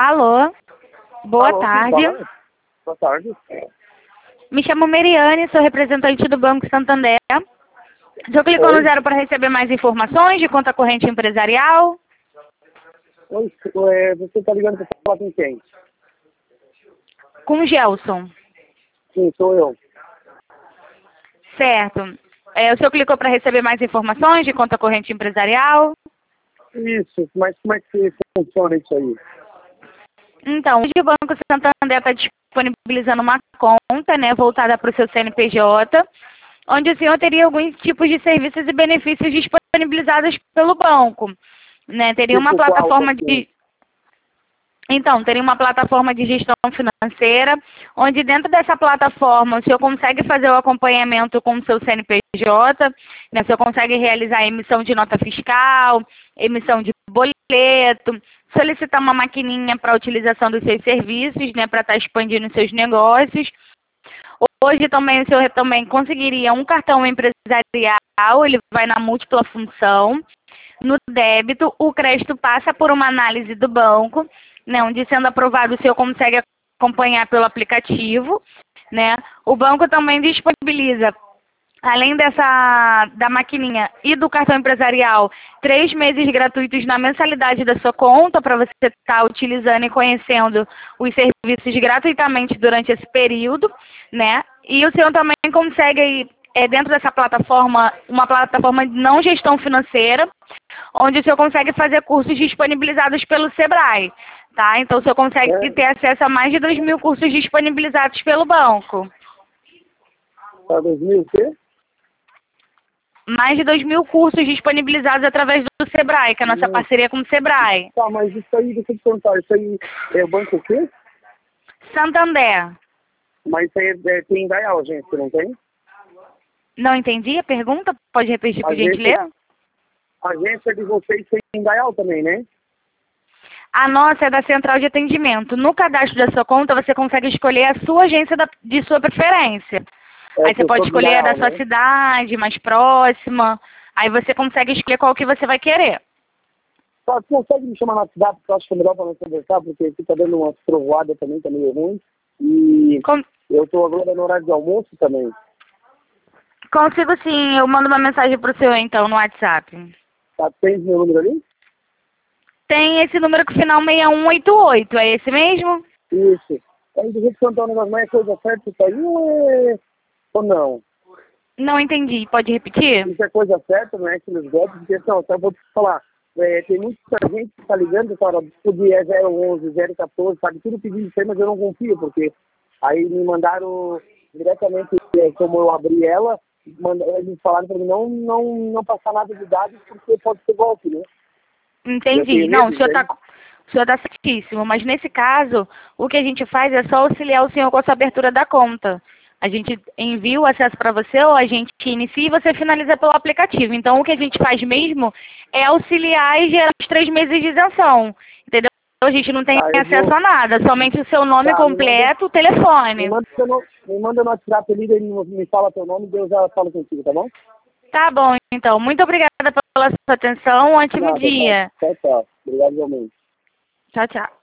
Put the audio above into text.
Alô, boa Alô, quem tarde. fala? Boa tarde. Me chamo Meriane, sou representante do Banco Santander. O senhor clicou no Oi. zero para receber mais informações de conta corrente empresarial? Oi, você está ligando para falar com quem? Com o Gelson. Sim, sou eu. Certo. O senhor clicou para receber mais informações de conta corrente empresarial? Isso, mas como é que funciona isso aí? Então, hoje o Banco Santander está disponibilizando uma conta, né, voltada para o seu CNPJ, onde o senhor teria alguns tipos de serviços e benefícios disponibilizados pelo banco, né? Teria uma Tipo qual, plataforma assim? teria uma plataforma de gestão financeira, onde dentro dessa plataforma o senhor consegue fazer o acompanhamento com o seu CNPJ, né? O senhor consegue realizar a emissão de nota fiscal, emissão de boleto, solicitar uma maquininha para a utilização dos seus serviços, né? Para estar expandindo os seus negócios. Hoje também o senhor também conseguiria um cartão empresarial, ele vai na múltipla função. No débito, o crédito passa por uma análise do banco, né, onde sendo aprovado o senhor consegue acompanhar pelo aplicativo, né? O banco também disponibiliza, além da maquininha e do cartão empresarial, 3 meses gratuitos na mensalidade da sua conta para você estar utilizando e conhecendo os serviços gratuitamente durante esse período, né? E o senhor também consegue dentro dessa plataforma, uma plataforma de não gestão financeira, onde o senhor consegue fazer cursos disponibilizados pelo Sebrae, tá? Então o senhor consegue ter acesso a mais de 2.000 cursos disponibilizados pelo banco. Para 2000 o quê? Mais de 2.000 cursos disponibilizados através do Sebrae, que é a nossa Não. parceria com o Sebrae. Tá, mas isso aí, deixa eu te perguntar, isso aí é o banco o quê? Santander. Mas isso aí tem Indaial, agência, não tem? Não entendi a pergunta? Pode repetir, por Agência, gentileza? agência de vocês tem Indaial também, né? A nossa é da central de atendimento. No cadastro da sua conta, você consegue escolher a sua agência de sua preferência. Aí você Eu pode sou de escolher a da Indaial, sua né? cidade, mais próxima. Aí você consegue escolher qual que você vai querer. Tá, você consegue me chamar no WhatsApp, que eu acho que é melhor para nós conversar, porque aqui tá dando uma trovoada também, tá meio ruim. E eu tô agora no horário de almoço também. Consigo sim, eu mando uma mensagem pro senhor então no WhatsApp. Tá, tem meu número ali? Tem esse número com final 6188, é esse mesmo? Isso. Aí do jeito que contar um negócio, mas é coisa certa isso aí ou não? Não entendi, pode repetir? Isso é coisa certa, não é aqueles golpes, porque não, só vou te falar. Tem muita gente que tá ligando, cara, tudo é 011, 014, sabe, tudo pedindo isso aí, mas eu não confio, porque aí me mandaram diretamente, como eu abri ela, eles falaram pra mim não passar nada de dados, porque pode ser golpe, né? Eu Entendi. tenho Não, medo, o senhor entende? está certíssimo, mas nesse caso, o que a gente faz é só auxiliar o senhor com a sua abertura da conta. A gente envia o acesso para você, ou a gente inicia e você finaliza pelo aplicativo. Então, o que a gente faz mesmo é auxiliar e gerar os 3 meses de isenção. Entendeu? A gente não tem Tá, eu acesso vou. a nada, somente o seu nome Tá, completo, o telefone. me manda no WhatsApp ali, daí me fala teu nome, daí eu já falo contigo, tá bom? Tá bom, então. Muito obrigada pela sua atenção. Um ótimo Nada, tá. dia. Tchau, tchau. Obrigado, igualmente. Tchau, tchau.